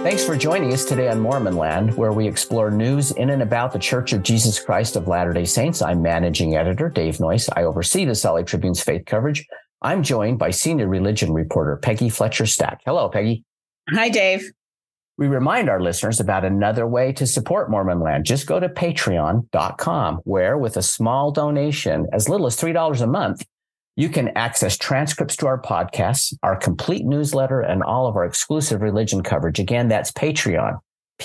Thanks for joining us today on Mormon Land, where we explore news in and about the Church of Jesus Christ of Latter-day Saints. I'm managing editor Dave Noyce. I oversee the Salt Lake Tribune's faith coverage. I'm joined by senior religion reporter Peggy Fletcher Stack. Hello, Peggy. Hi, Dave. We remind our listeners about another way to support Mormon Land. Just go to patreon.com, where with a small donation, as little as $3 a month, you can access transcripts to our podcasts, our complete newsletter, and all of our exclusive religion coverage. Again, that's Patreon,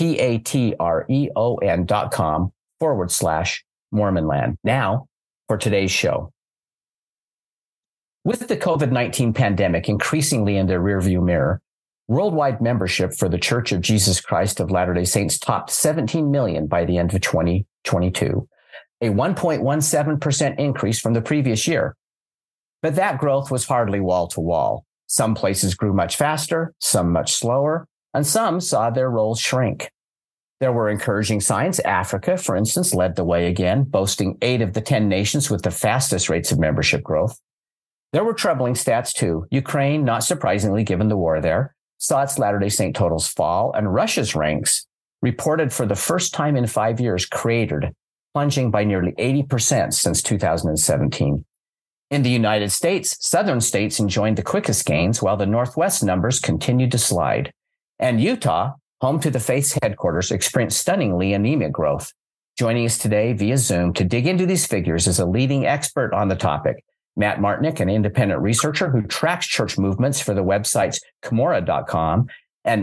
patreon.com/Mormonland. Now, for today's show. With the COVID-19 pandemic increasingly in the rearview mirror, worldwide membership for the Church of Jesus Christ of Latter-day Saints topped 17 million by the end of 2022, a 1.17% increase from the previous year. But that growth was hardly wall to wall. Some places grew much faster, some much slower, and some saw their rolls shrink. There were encouraging signs. Africa, for instance, led the way again, boasting 8 of the 10 nations with the fastest rates of membership growth. There were troubling stats too. Ukraine, not surprisingly given the war there, saw its Latter-day Saint totals fall, and Russia's ranks, reported for the first time in 5 years, cratered, plunging by nearly 80% since 2017. In the United States, southern states enjoyed the quickest gains, while the Northwest numbers continued to slide. And Utah, home to the faith's headquarters, experienced stunningly anemic growth. Joining us today via Zoom to dig into these figures is a leading expert on the topic, Matt Martnick, an independent researcher who tracks church movements for the websites Cumorah.com and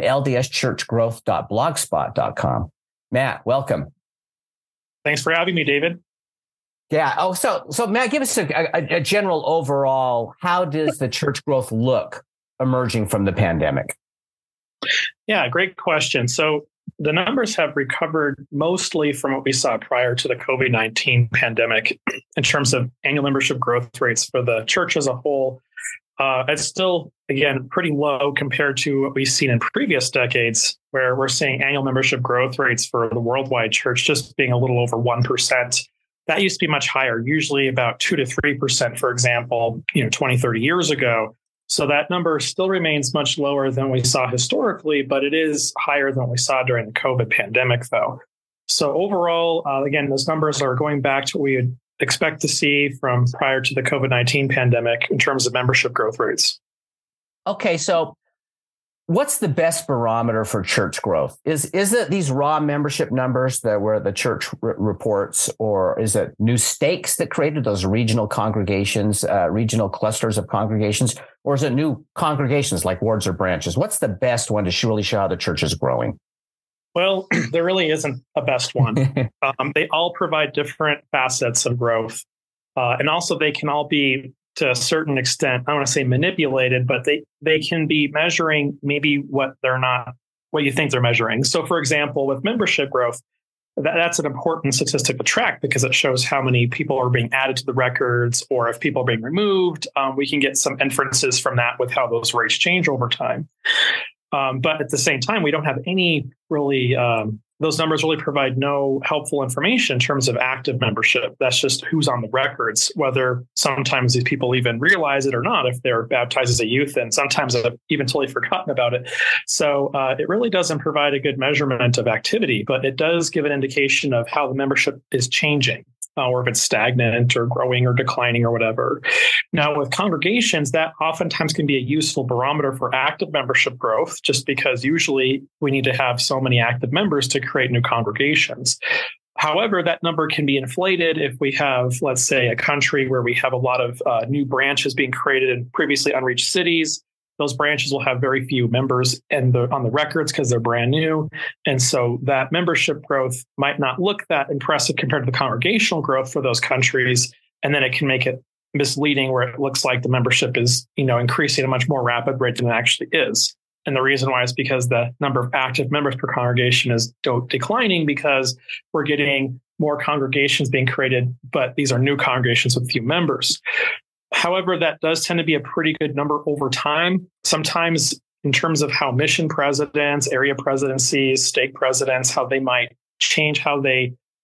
LDSchurchgrowth.blogspot.com. Matt, welcome. Thanks for having me, David. Yeah. Oh, so Matt, give us a general overall, how does the church growth look emerging from the pandemic? Yeah, great question. So the numbers have recovered mostly from what we saw prior to the COVID-19 pandemic in terms of annual membership growth rates for the church as a whole. It's still, again, pretty low compared to what we've seen in previous decades, where we're seeing annual membership growth rates for the worldwide church just being a little over 1%. That used to be much higher, usually about 2 to 3%, for example, 20, 30 years ago. So that number still remains much lower than we saw historically, but it is higher than what we saw during the COVID pandemic, though. So overall, again, those numbers are going back to what we would expect to see from prior to the COVID-19 pandemic in terms of membership growth rates. Okay, so what's the best barometer for church growth? Is it these raw membership numbers that were the church reports, or is it new stakes that created those regional congregations, regional clusters of congregations, or is it new congregations like wards or branches? What's the best one to really show how the church is growing? Well, there really isn't a best one. They all provide different facets of growth. And also they can all be, to a certain extent, I don't want to say manipulated, but they can be measuring maybe what you think they're measuring. So for example, with membership growth, that's an important statistic to track because it shows how many people are being added to the records, or if people are being removed. We can get some inferences from that with how those rates change over time. But at the same time, we don't have any really, those numbers really provide no helpful information in terms of active membership. That's just who's on the records, whether sometimes these people even realize it or not, if they're baptized as a youth, and sometimes I've even totally forgotten about it. So it really doesn't provide a good measurement of activity, but it does give an indication of how the membership is changing. Or if it's stagnant or growing or declining or whatever. Now, with congregations, that oftentimes can be a useful barometer for active membership growth, just because usually we need to have so many active members to create new congregations. However, that number can be inflated if we have, let's say, a country where we have a lot of new branches being created in previously unreached cities. Those branches will have very few members on the records because they're brand new. And so that membership growth might not look that impressive compared to the congregational growth for those countries. And then it can make it misleading where it looks like the membership is, increasing at a much more rapid rate than it actually is. And the reason why is because the number of active members per congregation is declining because we're getting more congregations being created, but these are new congregations with few members. However, that does tend to be a pretty good number over time. Sometimes in terms of how mission presidents, area presidencies, stake presidents, how they might change how they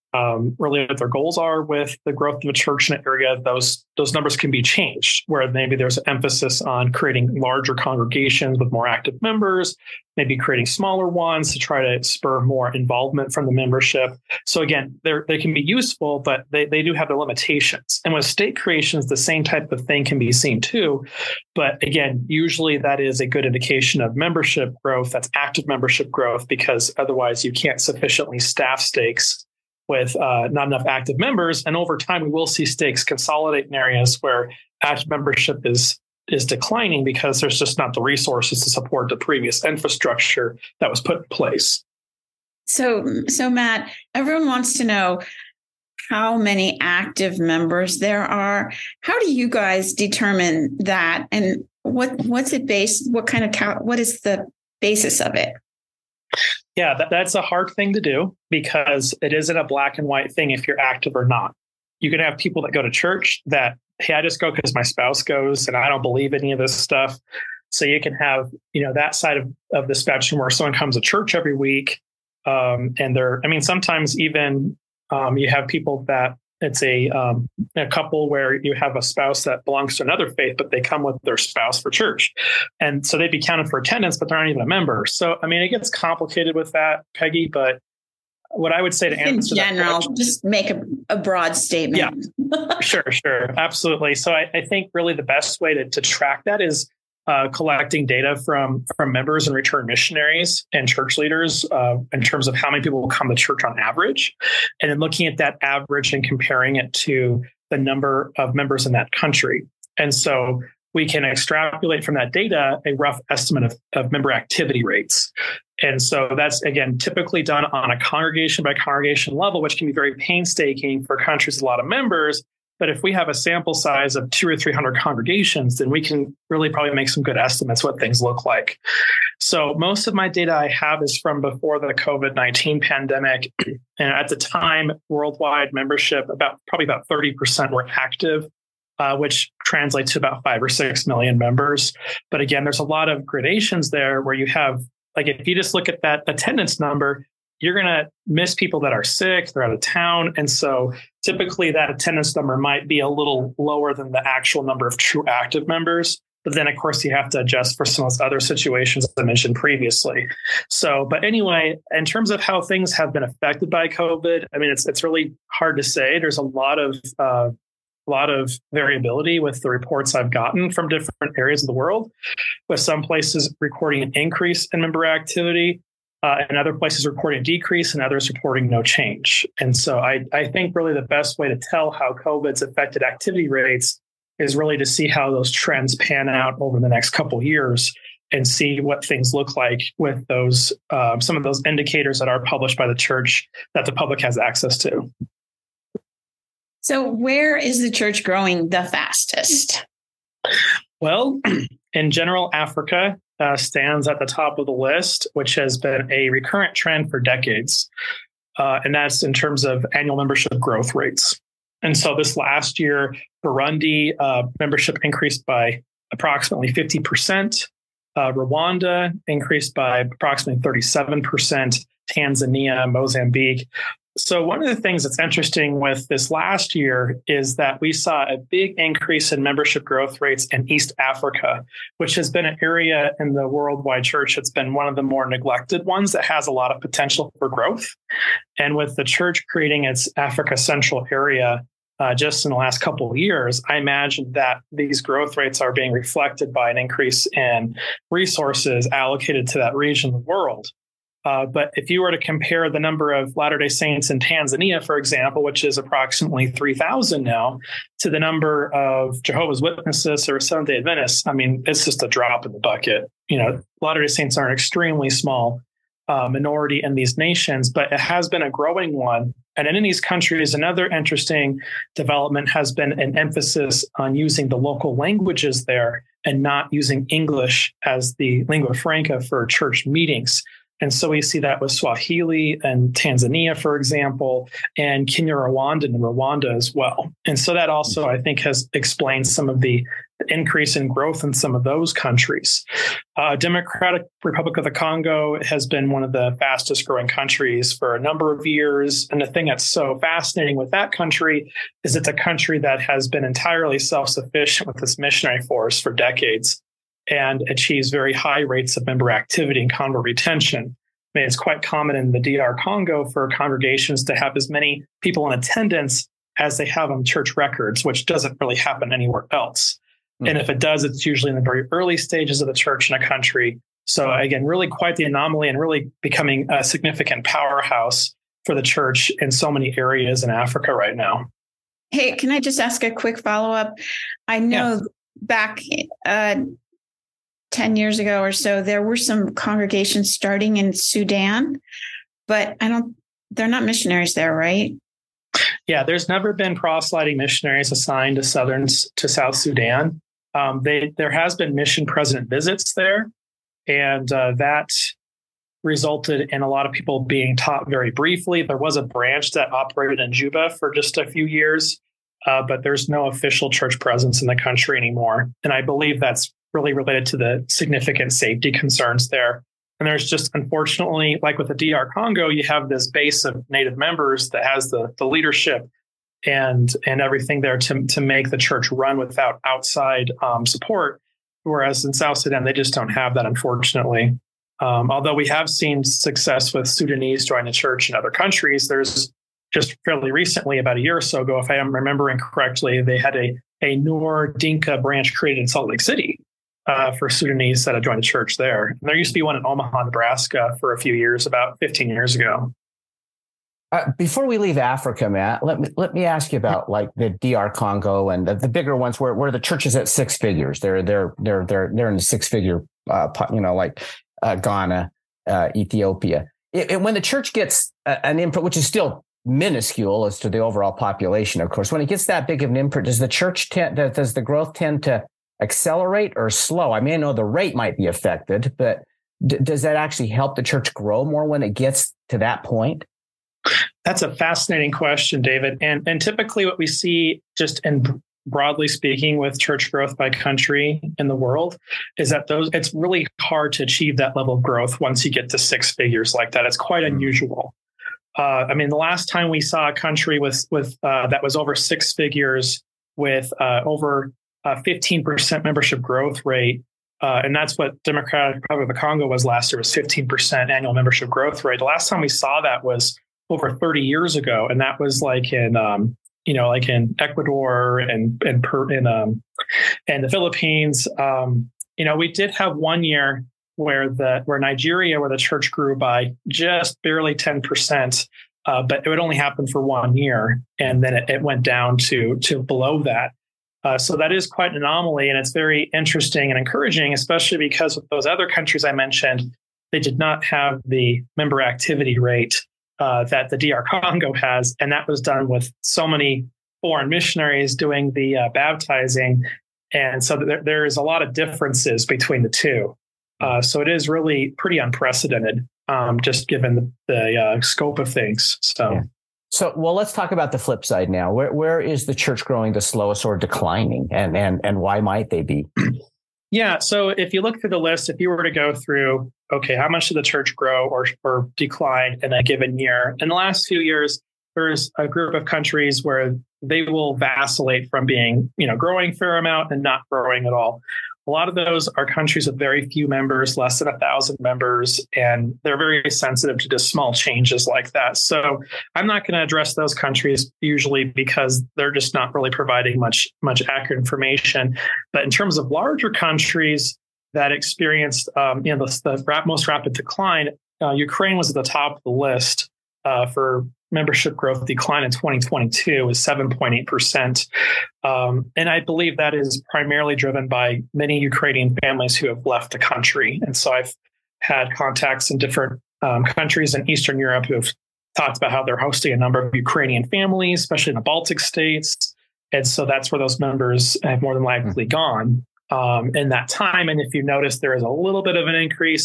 really what their goals are with the growth of a church in an area, those numbers can be changed, where maybe there's an emphasis on creating larger congregations with more active members, maybe creating smaller ones to try to spur more involvement from the membership. So again, they can be useful, but they do have their limitations. And with stake creations, the same type of thing can be seen too. But again, usually that is a good indication of membership growth. That's active membership growth, because otherwise you can't sufficiently staff stakes with not enough active members. And over time, we will see stakes consolidate in areas where active membership is declining because there's just not the resources to support the previous infrastructure that was put in place. So Matt, everyone wants to know how many active members there are. How do you guys determine that? And what's it based? What is the basis of it? Yeah, that's a hard thing to do, because it isn't a black and white thing if you're active or not. You can have people that go to church that, hey, I just go because my spouse goes and I don't believe any of this stuff. So you can have, that side of the spectrum where someone comes to church every week. And sometimes even you have people that it's a couple where you have a spouse that belongs to another faith, but they come with their spouse for church. And so they'd be counted for attendance, but they're not even a member. So, it gets complicated with that, Peggy, but what I would say to answer in general, just make a broad statement. Yeah, sure. Absolutely. So I think really the best way to track that is collecting data from members and return missionaries and church leaders in terms of how many people will come to church on average, and then looking at that average and comparing it to the number of members in that country. And so we can extrapolate from that data a rough estimate of member activity rates. And so that's, again, typically done on a congregation by congregation level, which can be very painstaking for countries with a lot of members. But if we have a sample size of 200 or 300 congregations, then we can really probably make some good estimates what things look like. So most of my data I have is from before the COVID-19 pandemic. And at the time, worldwide membership, probably about 30% were active, which translates to about 5 or 6 million members. But again, there's a lot of gradations there where you have, if you just look at that attendance number, you're going to miss people that are sick, they're out of town. And so typically that attendance number might be a little lower than the actual number of true active members. But then, of course, you have to adjust for some of those other situations I mentioned previously. So, but anyway, in terms of how things have been affected by COVID, it's really hard to say. There's a lot of variability with the reports I've gotten from different areas of the world, with some places recording an increase in member activity, and other places reporting a decrease, and others reporting no change. And so I think really the best way to tell how COVID's affected activity rates is really to see how those trends pan out over the next couple of years and see what things look like with those some of those indicators that are published by the church that the public has access to. So where is the church growing the fastest? Well, in general, Africa stands at the top of the list, which has been a recurrent trend for decades. And that's in terms of annual membership growth rates. And so this last year, Burundi membership increased by approximately 50%. Rwanda increased by approximately 37%. Tanzania, Mozambique. So one of the things that's interesting with this last year is that we saw a big increase in membership growth rates in East Africa, which has been an area in the worldwide church that's been one of the more neglected ones that has a lot of potential for growth. And with the church creating its Africa Central area just in the last couple of years, I imagine that these growth rates are being reflected by an increase in resources allocated to that region of the world. But if you were to compare the number of Latter-day Saints in Tanzania, for example, which is approximately 3,000 now, to the number of Jehovah's Witnesses or Seventh-day Adventists, it's just a drop in the bucket. Latter-day Saints are an extremely small minority in these nations, but it has been a growing one. And in these countries, another interesting development has been an emphasis on using the local languages there and not using English as the lingua franca for church meetings. And so we see that with Swahili and Tanzania, for example, and Kinyarwanda and Rwanda as well. And so that also, I think, has explained some of the increase in growth in some of those countries. Democratic Republic of the Congo has been one of the fastest growing countries for a number of years. And the thing that's so fascinating with that country is it's a country that has been entirely self-sufficient with its missionary force for decades and achieves very high rates of member activity and convert retention. I mean, it's quite common in the DR Congo for congregations to have as many people in attendance as they have on church records, which doesn't really happen anywhere else. And if it does, it's usually in the very early stages of the church in a country. So again, really quite the anomaly and really becoming a significant powerhouse for the church in so many areas in Africa right now. Hey, can I just ask a quick follow-up? I know back 10 years ago or so, there were some congregations starting in Sudan, but they're not missionaries there, right? Yeah, there's never been proselyting missionaries assigned to South Sudan. There has been mission president visits there, and that resulted in a lot of people being taught very briefly. There was a branch that operated in Juba for just a few years, but there's no official church presence in the country anymore. And I believe that's really related to the significant safety concerns there. And there's just, unfortunately, like with the DR Congo, you have this base of native members that has the leadership and everything there to make the church run without outside support. Whereas in South Sudan, they just don't have that, unfortunately. Although we have seen success with Sudanese joining the church in other countries, there's just fairly recently, about a year or so ago, if I am remembering correctly, they had a Nur Dinka branch created in Salt Lake City for Sudanese that had joined the church there. And there used to be one in Omaha, Nebraska for a few years, about 15 years ago. Before we leave Africa, Matt, let me ask you about like the DR Congo and the bigger ones where the church is at six figures. They're in the six figure, like Ghana, Ethiopia. When the church gets an input, which is still minuscule as to the overall population, of course, when it gets that big of an input, does the growth tend to accelerate or slow? I mean, I know the rate might be affected, but does that actually help the church grow more when it gets to that point? That's a fascinating question, David. And typically what we see, just in broadly speaking, with church growth by country in the world, is that it's really hard to achieve that level of growth once you get to six figures like that. It's quite unusual. I mean, the last time we saw a country with that was over six figures with over 15% membership growth rate, and that's what Democratic Republic of the Congo was last year, was 15% annual membership growth rate. The last time we saw that was over 30 years ago, and that was like in Ecuador and the Philippines. We did have one year where Nigeria, where the church grew by just barely 10%, but it would only happen for 1 year, and then it went down to below that. So that is quite an anomaly, and it's very interesting and encouraging, especially because with those other countries I mentioned, they did not have the member activity rate that the DR Congo has, and that was done with so many foreign missionaries doing the baptizing, and so there is a lot of differences between the two. So it is really pretty unprecedented, just given the scope of things. So, well, let's talk about the flip side now. Where is the church growing the slowest or declining, and why might they be? Yeah. So if you look through the list, if you were to go through, okay, how much did the church grow or decline in a given year? In the last few years, there's a group of countries where they will vacillate from being, growing a fair amount and not growing at all. A lot of those are countries with very few members, less than 1,000 members, and they're very sensitive to just small changes like that. So I'm not going to address those countries usually because they're just not really providing much accurate information. But in terms of larger countries that experienced, the most rapid decline, Ukraine was at the top of the list for membership growth decline in 2022 is 7.8%. And I believe that is primarily driven by many Ukrainian families who have left the country. And so I've had contacts in different countries in Eastern Europe who have talked about how they're hosting a number of Ukrainian families, especially in the Baltic states. And so that's where those members have more than likely gone in that time. And if you notice, there is a little bit of an increase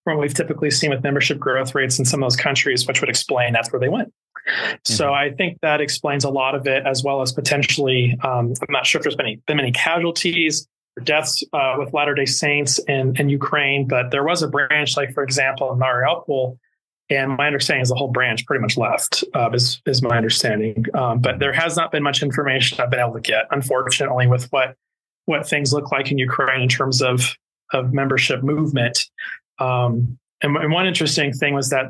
from what we've typically seen with membership growth rates in some of those countries, which would explain that's where they went. So I think that explains a lot of it, as well as potentially, I'm not sure if there's been many casualties or deaths with Latter-day Saints in Ukraine, but there was a branch, like, for example, in Mariupol, and my understanding is the whole branch pretty much left, is my understanding. But there has not been much information I've been able to get, unfortunately, with what things look like in Ukraine in terms of membership movement. And one interesting thing was that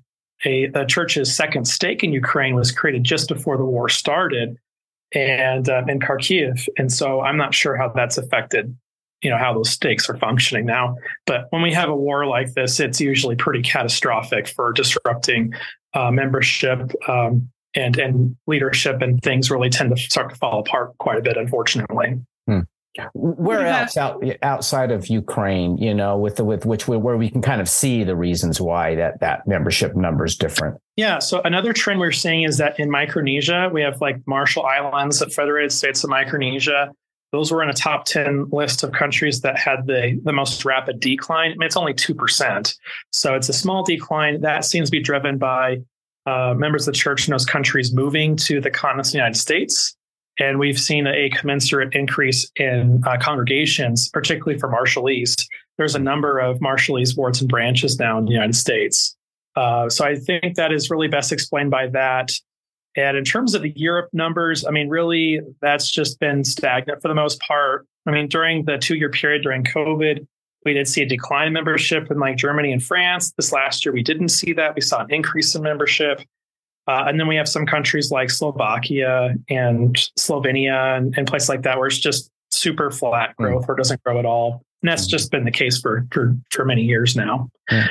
the church's second stake in Ukraine was created just before the war started, and in Kharkiv. And so I'm not sure how that's affected, how those stakes are functioning now. But when we have a war like this, it's usually pretty catastrophic for disrupting membership and leadership, and things really tend to start to fall apart quite a bit, unfortunately. Where else outside of Ukraine, where we can kind of see the reasons why that membership number is different? Yeah. So another trend we're seeing is that in Micronesia, we have like Marshall Islands, the Federated States of Micronesia. Those were in a top 10 list of countries that had the most rapid decline. I mean, it's only 2%. So it's a small decline that seems to be driven by members of the church in those countries moving to the continental United States. And we've seen a commensurate increase in congregations, particularly for Marshallese. There's a number of Marshallese wards and branches now in the United States. So I think that is really best explained by that. And in terms of the Europe numbers, I mean, really, that's just been stagnant for the most part. I mean, during the 2-year period during COVID, we did see a decline in membership in like Germany and France. This last year, we didn't see that. We saw an increase in membership. And then we have some countries like Slovakia and Slovenia and places like that where it's just super flat growth or doesn't grow at all. And that's just been the case for many years now.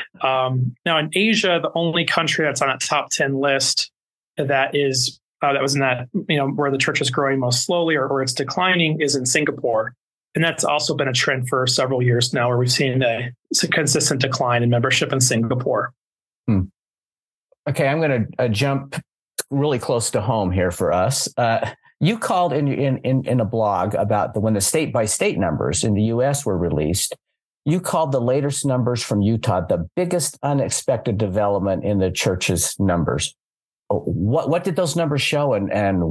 Now in Asia, the only country that's on that top 10 list that was in that, where the church is growing most slowly or it's declining is in Singapore. And that's also been a trend for several years now, where we've seen a consistent decline in membership in Singapore. Okay, I'm going to jump really close to home here for us. You called in a blog about when the state-by-state numbers in the U.S. were released. You called the latest numbers from Utah the biggest unexpected development in the church's numbers. What did those numbers show, and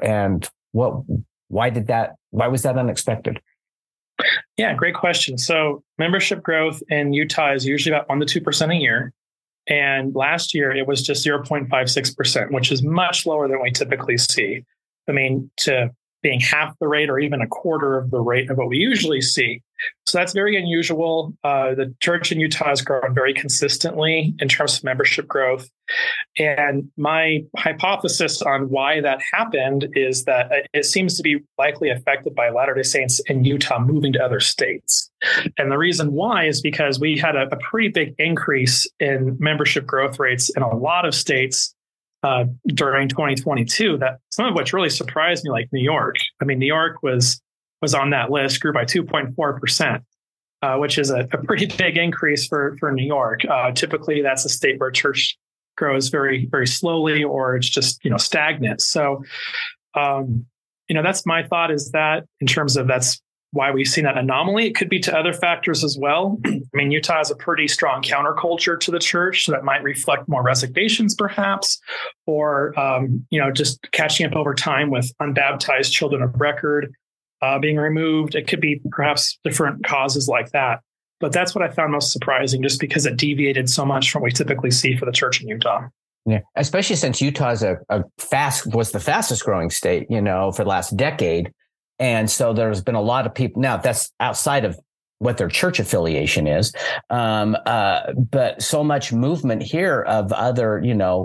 why was that unexpected? Yeah, great question. So membership growth in Utah is usually about 1% to 2% a year. And last year, it was just 0.56%, which is much lower than we typically see. I mean, to being half the rate or even a quarter of the rate of what we usually see. So that's very unusual. The church in Utah has grown very consistently in terms of membership growth. And my hypothesis on why that happened is that it seems to be likely affected by Latter-day Saints in Utah moving to other states. And the reason why is because we had a pretty big increase in membership growth rates in a lot of states during 2022, that some of which really surprised me, like New York. I mean, New York was on that list, grew by 2.4%, which is a pretty big increase for New York. Typically, that's a state where church grows very, very slowly, or it's just, stagnant. So, that's my thought, is that in terms of that's why we've seen that anomaly. It could be to other factors as well. I mean, Utah has a pretty strong counterculture to the church, so that might reflect more resignations perhaps, or, just catching up over time with unbaptized children of record being removed. It could be perhaps different causes like that. But that's what I found most surprising, just because it deviated so much from what we typically see for the church in Utah. Yeah, especially since Utah is was the fastest growing state, for the last decade. And so there's been a lot of people. Now, that's outside of what their church affiliation is. But so much movement here of other,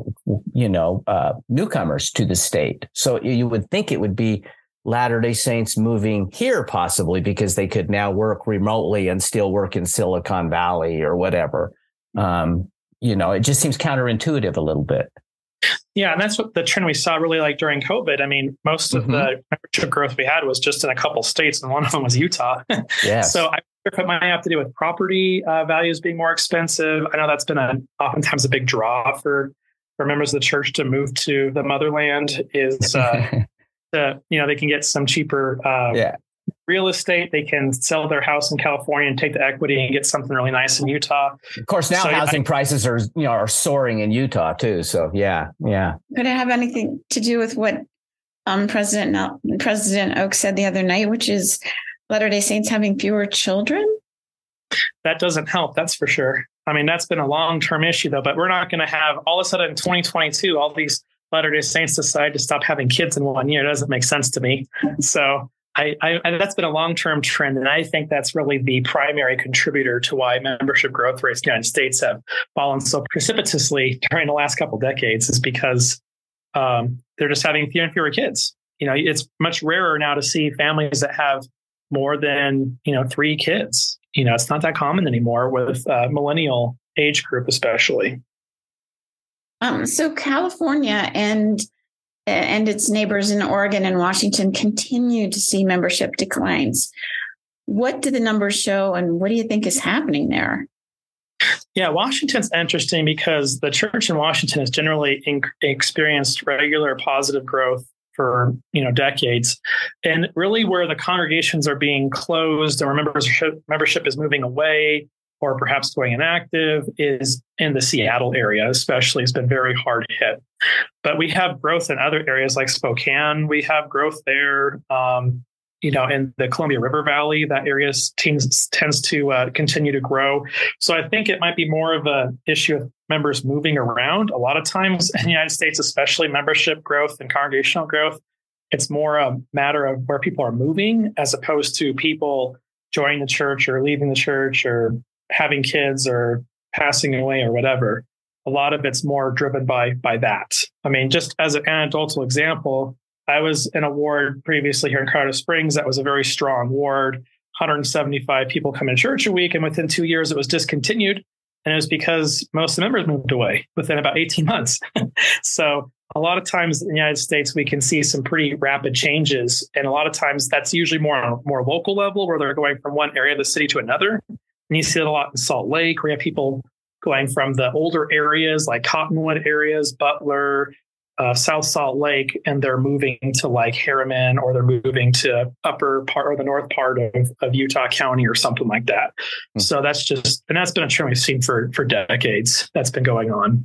newcomers to the state. So you would think it would be Latter-day Saints moving here, possibly because they could now work remotely and still work in Silicon Valley or whatever. It just seems counterintuitive a little bit. Yeah, and that's what the trend we saw really like during COVID. I mean, most of the membership growth we had was just in a couple states, and one of them was Utah. Yes. So I wonder if it might have to do with property values being more expensive. I know that's been oftentimes a big draw for members of the church to move to the motherland, is they can get some cheaper real estate. They can sell their house in California and take the equity and get something really nice in Utah. Of course, now housing prices are soaring in Utah too. So yeah. Could it have anything to do with what President Oak said the other night, which is Latter-day Saints having fewer children? That doesn't help, that's for sure. I mean, that's been a long-term issue, though, but we're not going to have all of a sudden in 2022, all these Latter-day Saints decide to stop having kids in 1 year. It doesn't make sense to me. So I that's been a long-term trend. And I think that's really the primary contributor to why membership growth rates in the United States have fallen so precipitously during the last couple of decades, is because they're just having fewer and fewer kids. It's much rarer now to see families that have more than, 3 kids. It's not that common anymore with millennial age group, especially. So California and its neighbors in Oregon and Washington continue to see membership declines. What do the numbers show, and what do you think is happening there? Yeah, Washington's interesting because the church in Washington has generally experienced regular positive growth for decades, and really where the congregations are being closed or membership is moving away or perhaps going inactive is in the Seattle area, especially. It's been very hard hit. But we have growth in other areas like Spokane. We have growth there. In the Columbia River Valley, that area tends to continue to grow. So I think it might be more of an issue of members moving around. A lot of times in the United States, especially membership growth and congregational growth, it's more a matter of where people are moving as opposed to people joining the church or leaving the church or having kids or passing away or whatever. A lot of it's more driven by that. I mean, just as an anecdotal example, I was in a ward previously here in Colorado Springs that was a very strong ward, 175 people come in church a week. And within 2 years, it was discontinued. And it was because most of the members moved away within about 18 months. So a lot of times in the United States, we can see some pretty rapid changes. And a lot of times that's usually more local level where they're going from one area of the city to another. And you see it a lot in Salt Lake, where you have people going from the older areas like Cottonwood areas, Butler, South Salt Lake, and they're moving to like Harriman, or they're moving to upper part or the north part of Utah County or something like that. Mm-hmm. So that's been a trend we've seen for decades. That's been going on.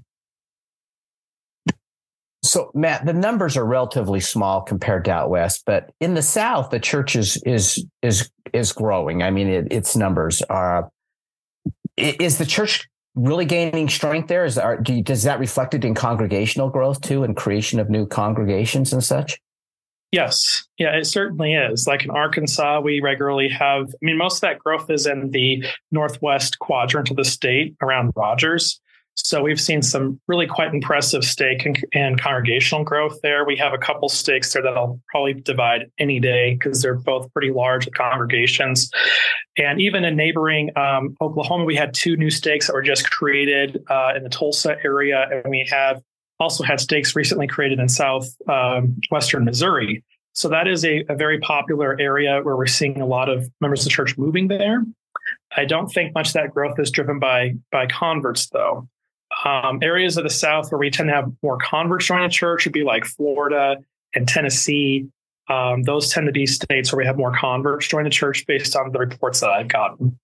So Matt, the numbers are relatively small compared to out west, but in the South, the church is growing. I mean, its numbers are. Is the church really gaining strength there? Does that reflected in congregational growth too, and creation of new congregations and such? Yes. Yeah, it certainly is. Like in Arkansas, we regularly have, most of that growth is in the northwest quadrant of the state around Rogers. So we've seen some really quite impressive stake and congregational growth there. We have a couple stakes there that I'll probably divide any day because they're both pretty large congregations. And even in neighboring Oklahoma, we had 2 new stakes that were just created in the Tulsa area. And we have also had stakes recently created in southwestern Missouri. So that is a very popular area where we're seeing a lot of members of the church moving there. I don't think much of that growth is driven by converts, though. Areas of the South where we tend to have more converts join the church would be like Florida and Tennessee. Those tend to be states where we have more converts join the church based on the reports that I've gotten.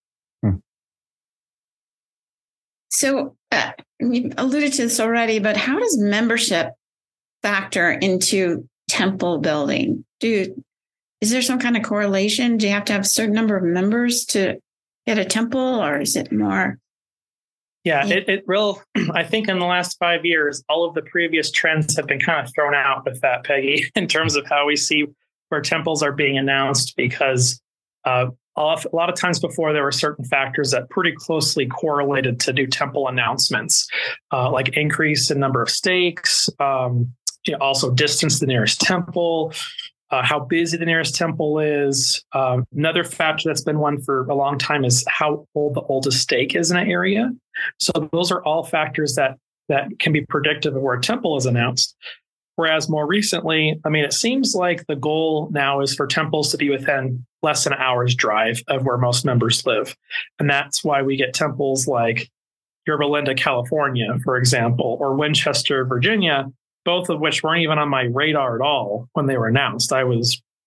So you alluded to this already, but how does membership factor into temple building? Is there some kind of correlation? Do you have to have a certain number of members to get a temple, or is it more? Yeah, I think in the last 5 years, all of the previous trends have been kind of thrown out with that, Peggy, in terms of how we see where temples are being announced, because a lot of times before there were certain factors that pretty closely correlated to new temple announcements, like increase in number of stakes, also distance to the nearest temple, how busy the nearest temple is. Another factor that's been one for a long time is how old the oldest stake is in an area. So those are all factors that can be predictive of where a temple is announced. Whereas more recently, it seems like the goal now is for temples to be within less than an hour's drive of where most members live. And that's why we get temples like Yorba Linda, California, for example, or Winchester, Virginia, both of which weren't even on my radar at all when they were announced. I was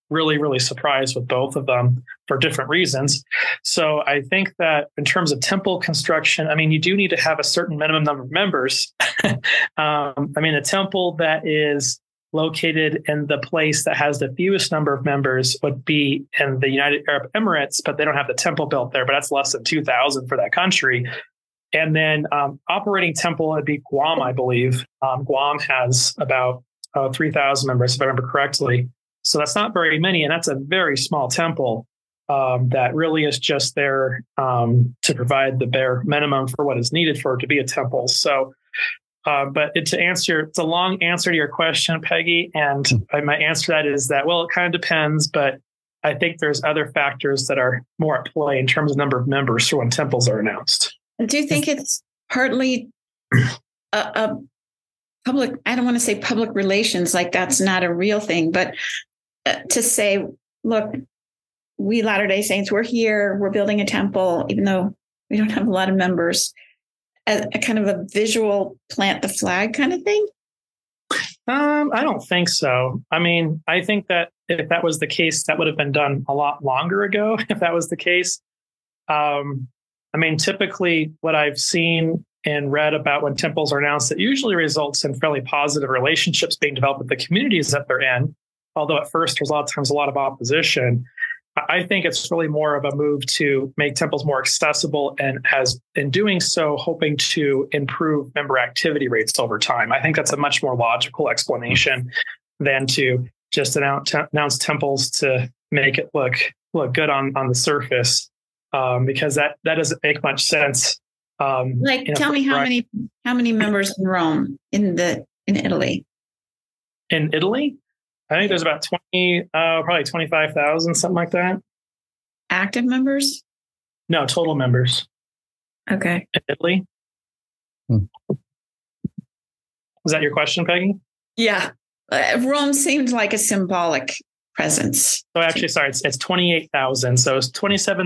really, really surprised with both of them for different reasons. So I think that in terms of temple construction, I mean, you do need to have a certain minimum number of members. I mean, a temple that is located in the place that has the fewest number of members would be in the United Arab Emirates, but they don't have the temple built there, but that's less than 2,000 for that country. And then operating temple would be Guam, I believe. Guam has about 3,000 members, if I remember correctly. So that's not very many, and that's a very small temple that really is just there to provide the bare minimum for what is needed for it to be a temple. So but it's a long answer to your question, Peggy. And my answer to that is that, well, it kind of depends, but I think there's other factors that are more at play in terms of number of members for when temples are announced. Do you think it's partly a public, I don't want to say public relations, like that's not a real thing, but to say, look, we Latter-day Saints, we're here, we're building a temple, even though we don't have a lot of members, a kind of a visual plant the flag kind of thing? I don't think so. I mean, I think that if that was the case, that would have been done a lot longer ago, if that was the case. I mean, typically what I've seen and read about when temples are announced, it usually results in fairly positive relationships being developed with the communities that they're in. Although at first there's a lot of times a lot of opposition. I think it's really more of a move to make temples more accessible and has, in doing so, hoping to improve member activity rates over time. I think that's a much more logical explanation than to just announce temples to make it look good on the surface, because that doesn't make much sense. Tell me how many members in Rome in Italy? In Italy? I think there's about probably 25,000, something like that. Active members? No, total members. Okay. In Italy. Was that your question, Peggy? Yeah. Rome seemed like a symbolic presence. So actually, sorry, it's 28,000. So it's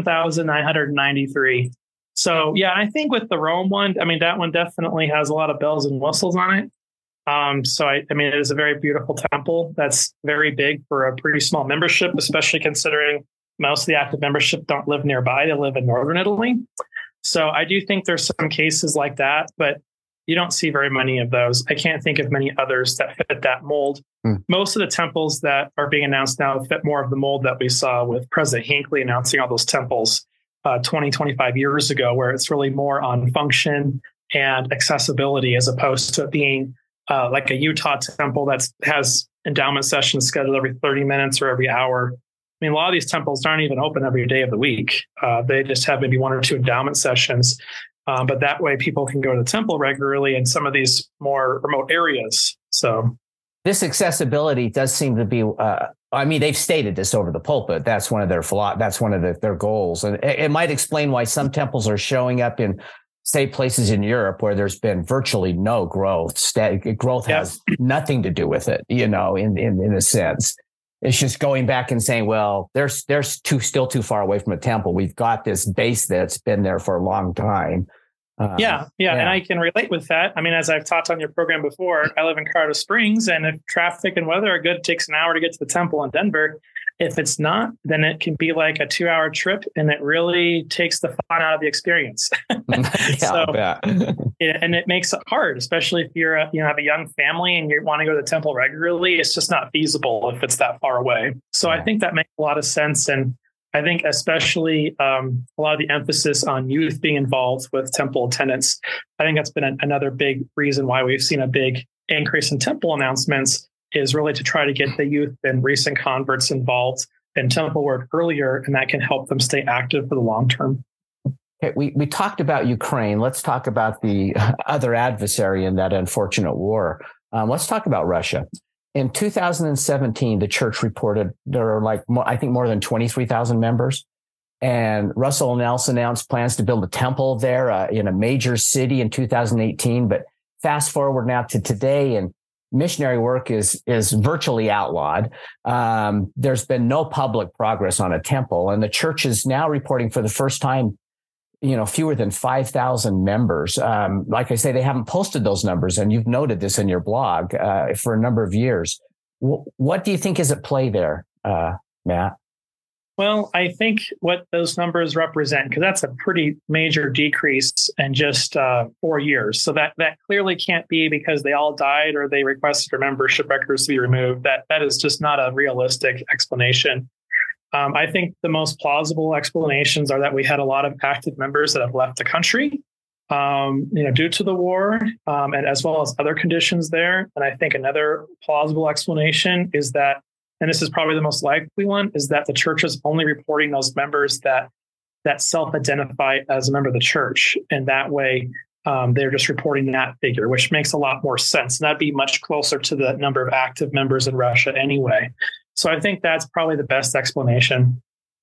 27,993. So yeah, I think with the Rome one, I mean, that one definitely has a lot of bells and whistles on it. So I mean, it is a very beautiful temple that's very big for a pretty small membership, especially considering most of the active membership don't live nearby. They live in northern Italy. So I do think there's some cases like that, but you don't see very many of those. I can't think of many others that fit that mold. Most of the temples that are being announced now fit more of the mold that we saw with President Hinckley announcing all those temples 20, 25 years ago, where it's really more on function and accessibility as opposed to it being like a Utah temple that has endowment sessions scheduled every 30 minutes or every hour. I mean, a lot of these temples aren't even open every day of the week. They just have maybe one or two endowment sessions. But that way people can go to the temple regularly in some of these more remote areas. So this accessibility does seem to be, I mean, they've stated this over the pulpit. That's one of their their goals. And it might explain why some temples are showing up in, say, places in Europe where there's been virtually no growth. Growth has nothing to do with it, in a sense. It's just going back and saying, well, they're still too far away from a temple. We've got this base that's been there for a long time. Yeah. And I can relate with that. I mean, as I've taught on your program before, I live in Colorado Springs, and if traffic and weather are good, it takes an hour to get to the temple in Denver. If it's not, then it can be like a 2-hour trip, and it really takes the fun out of the experience. And it makes it hard, especially if you're have a young family and you want to go to the temple regularly. It's just not feasible if it's that far away. So I think that makes a lot of sense. And I think especially a lot of the emphasis on youth being involved with temple attendance, I think that's been another big reason why we've seen a big increase in temple announcements, is really to try to get the youth and recent converts involved in temple work earlier, and that can help them stay active for the long term. Okay, we talked about Ukraine. Let's talk about the other adversary in that unfortunate war. Let's talk about Russia. In 2017, the church reported there are I think more than 23,000 members. And Russell Nelson announced plans to build a temple there in a major city in 2018. But fast forward now to today, and missionary work is virtually outlawed. There's been no public progress on a temple, and the church is now reporting for the first time, fewer than 5,000 members. Like I say, they haven't posted those numbers, and you've noted this in your blog for a number of years. What do you think is at play there, Matt? Well, I think what those numbers represent, because that's a pretty major decrease in just 4 years. So that clearly can't be because they all died or they requested their membership records to be removed. That is just not a realistic explanation. I think the most plausible explanations are that we had a lot of active members that have left the country, due to the war, and as well as other conditions there. And I think another plausible explanation is that, and this is probably the most likely one, is that the church is only reporting those members that self-identify as a member of the church. And that way, they're just reporting that figure, which makes a lot more sense. And that'd be much closer to the number of active members in Russia anyway. So I think that's probably the best explanation.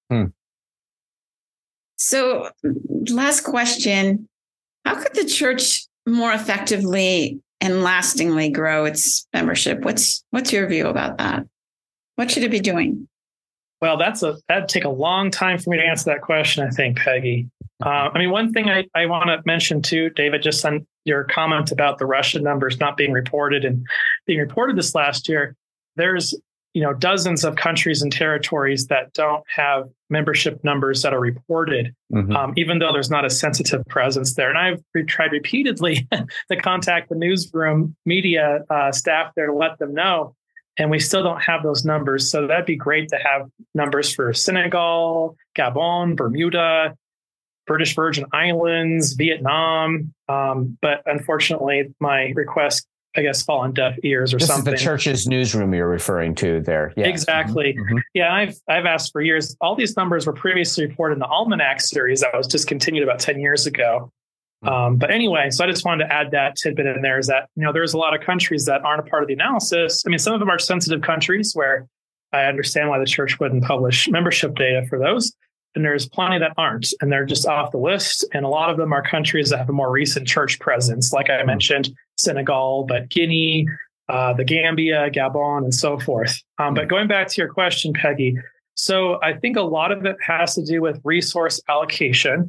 So last question, how could the church more effectively and lastingly grow its membership? What's your view about that? What should it be doing? Well, that'd take a long time for me to answer that question, I think, Peggy. One thing I want to mention too, David, just on your comment about the Russian numbers not being reported and being reported this last year, there's dozens of countries and territories that don't have membership numbers that are reported, even though there's not a sensitive presence there. And I've tried repeatedly to contact the newsroom media staff there to let them know. And we still don't have those numbers. So that'd be great to have numbers for Senegal, Gabon, Bermuda, British Virgin Islands, Vietnam. But unfortunately, my requests, I guess, fall on deaf ears or something. This is the church's newsroom you're referring to there. Yeah. Exactly. Mm-hmm. Yeah, I've asked for years. All these numbers were previously reported in the Almanac series that was discontinued about 10 years ago. But anyway, so I just wanted to add that tidbit in there is that, there's a lot of countries that aren't a part of the analysis. Some of them are sensitive countries where I understand why the church wouldn't publish membership data for those. And there's plenty that aren't, and they're just off the list. And a lot of them are countries that have a more recent church presence, like I mentioned, Senegal, but Guinea, the Gambia, Gabon, and so forth. But going back to your question, Peggy, so I think a lot of it has to do with resource allocation.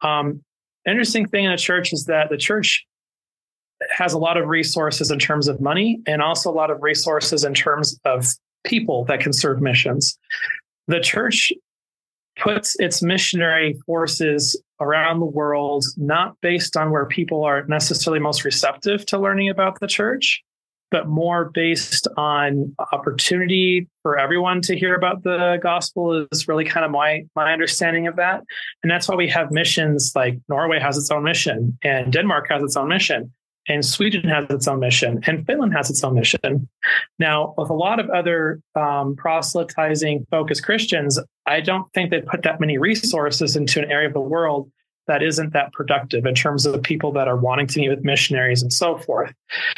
Interesting thing in the church is that the church has a lot of resources in terms of money and also a lot of resources in terms of people that can serve missions. The church puts its missionary forces around the world, not based on where people are necessarily most receptive to learning about the church, but more based on opportunity for everyone to hear about the gospel is really kind of my understanding of that. And that's why we have missions like Norway has its own mission, and Denmark has its own mission, and Sweden has its own mission, and Finland has its own mission. Now, with a lot of other proselytizing focused Christians, I don't think they put that many resources into an area of the world that isn't that productive in terms of the people that are wanting to meet with missionaries and so forth.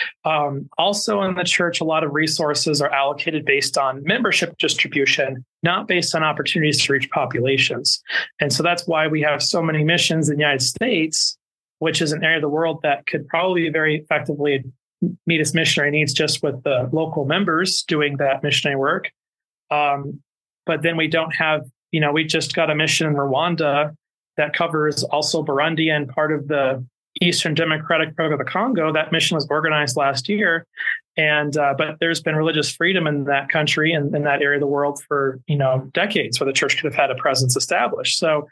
Also in the church, a lot of resources are allocated based on membership distribution, not based on opportunities to reach populations. And so that's why we have so many missions in the United States, which is an area of the world that could probably very effectively meet its missionary needs just with the local members doing that missionary work. But then we don't have, we just got a mission in Rwanda that covers also Burundi and part of the Eastern Democratic Republic of the Congo. That mission was organized last year. And but there's been religious freedom in that country and in that area of the world for, decades where the church could have had a presence established. So,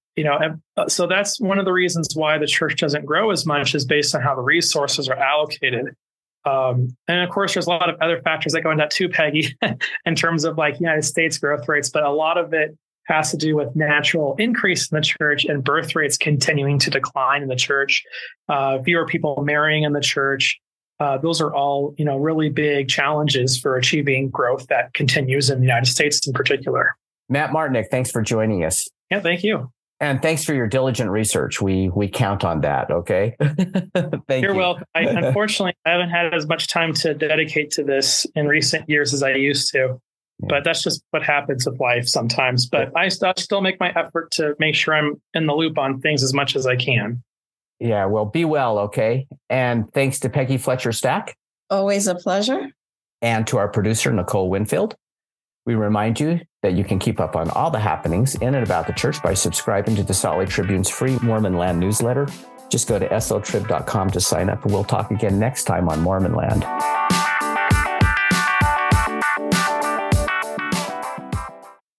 so that's one of the reasons why the church doesn't grow as much is based on how the resources are allocated. And of course, there's a lot of other factors that go into that too, Peggy, in terms of like United States growth rates, but a lot of it has to do with natural increase in the church and birth rates continuing to decline in the church, fewer people marrying in the church. Those are all, really big challenges for achieving growth that continues in the United States in particular. Matt Martnick, thanks for joining us. Yeah, thank you. And thanks for your diligent research. We count on that. Okay. Thank you. You're welcome. Unfortunately, I haven't had as much time to dedicate to this in recent years as I used to. But that's just what happens with life sometimes. But I still make my effort to make sure I'm in the loop on things as much as I can. Yeah, well, be well, okay? And thanks to Peggy Fletcher Stack. Always a pleasure. And to our producer, Nicole Winfield. We remind you that you can keep up on all the happenings in and about the church by subscribing to the Salt Lake Tribune's free Mormon Land newsletter. Just go to sltrib.com to sign up, and we'll talk again next time on Mormon Land.